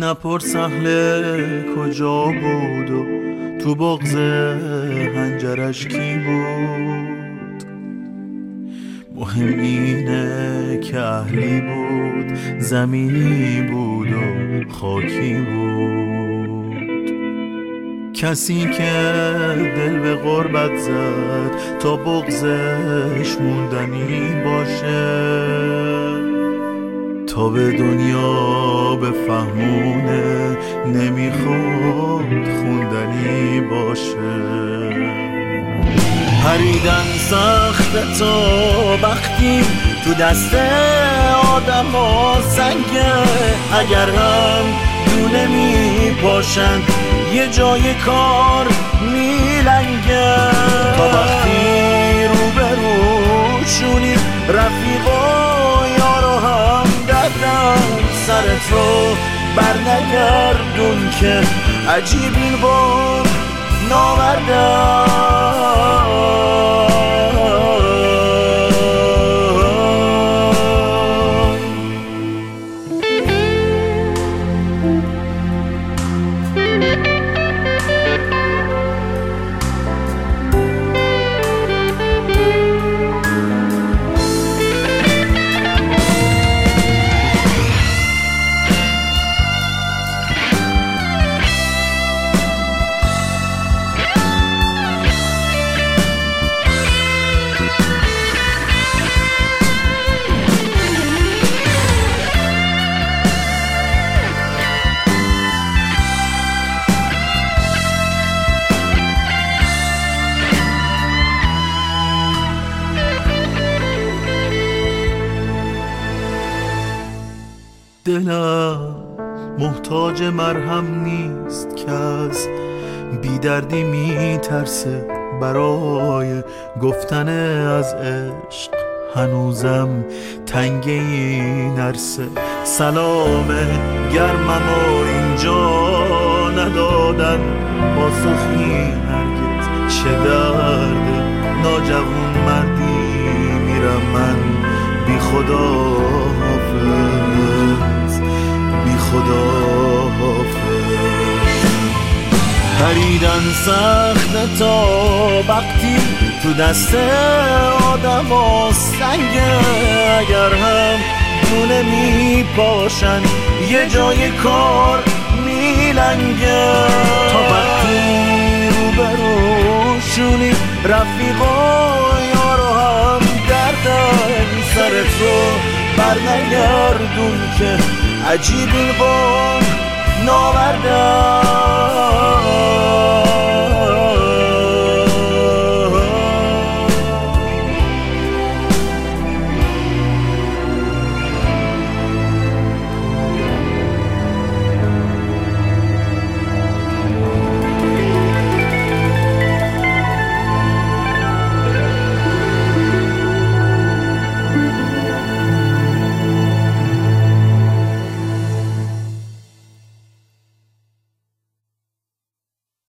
نپرس اهل کجا بود و تو بغض هنجرش کی بود. مهم اینه که اهلی بود، زمینی بود و خاکی بود. کسی که دل به غربت زد تا بغضش موندنی باشه، تا به دنیا بفهمونه نمیخواد خوندنی باشه. پریدن سخت تا وقتی تو دست آدم ها سنگه، اگر هم دونه میپاشن یه جای کار میلنگه. تا وقتی رو به روشونی رفیقا یارو هم دردن، سرت رو برنگردون که عجیب این بار ناوردن. دلم محتاج مرهم نیست که از بی دردی می ترسه، برای گفتن از عشق هنوزم تنگه این نرسه. سلام گرمم و اینجا ندادن پاسخی هرگز، چه درد ناجوون مردی میرم من بی خدا بی خدا حافظ. پریدن سخت تا وقتی تو دست آدم ها سنگه، اگر هم دونه می پاشن یه جای کار میلنگه. تا وقتی رو به روشونی رفیقا یارو هم دردن، سرت رو برنگردون که عجیب این بار ناوردن.